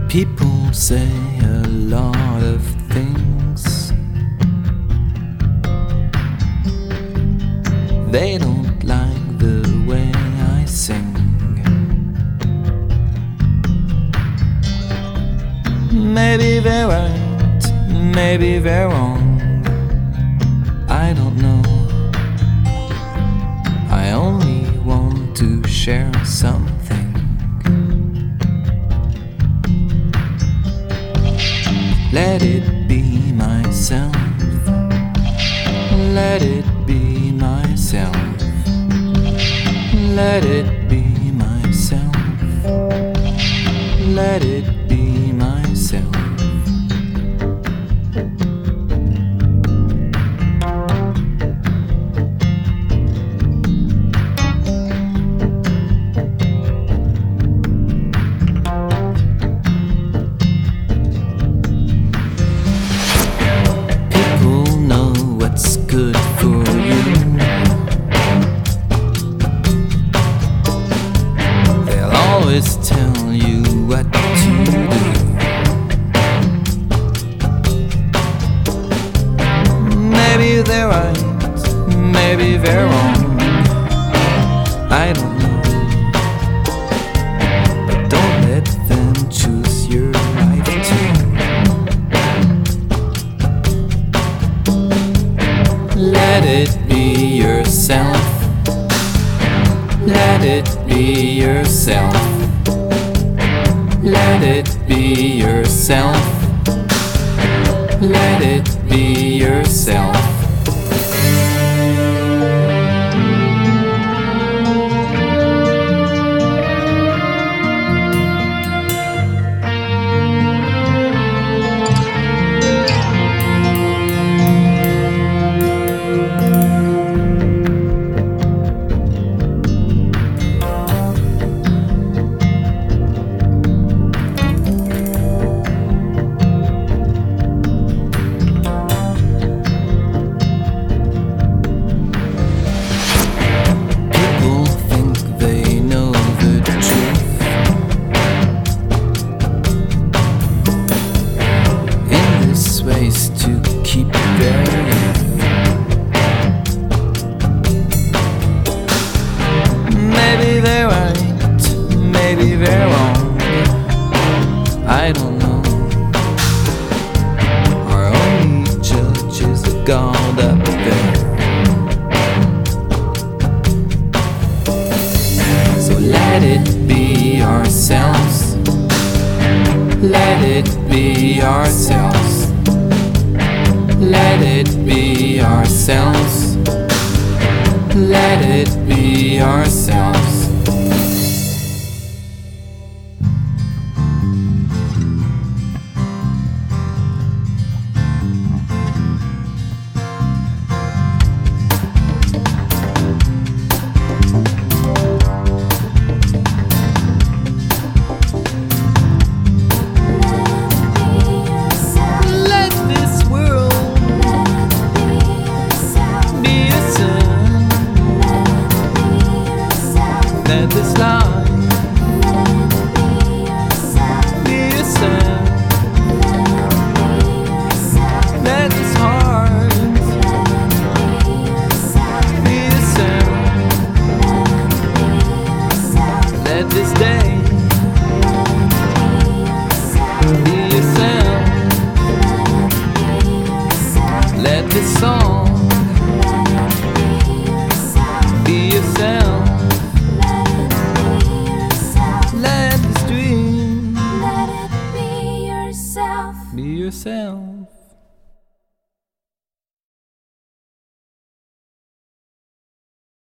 People say a lot of things. They don't like the way I sing. Maybe they're right, maybe they're wrong. I don't know. I only want to share something. Let it be myself. Let it be myself. Let it be myself. Let it be myself. Good for you. They'll always tell you what to do. Maybe they're right, maybe they're wrong. I don't know. But don't let them choose your life too. Let it be yourself. Let it be yourself. Let it be yourself. Let it be yourself. To keep their youth. Maybe they're right, maybe they're wrong. I don't know. Our only judge is a God up there. So let it be ourselves. Let it be ourselves. Let it be ourselves. Let it be ourselves. Let this life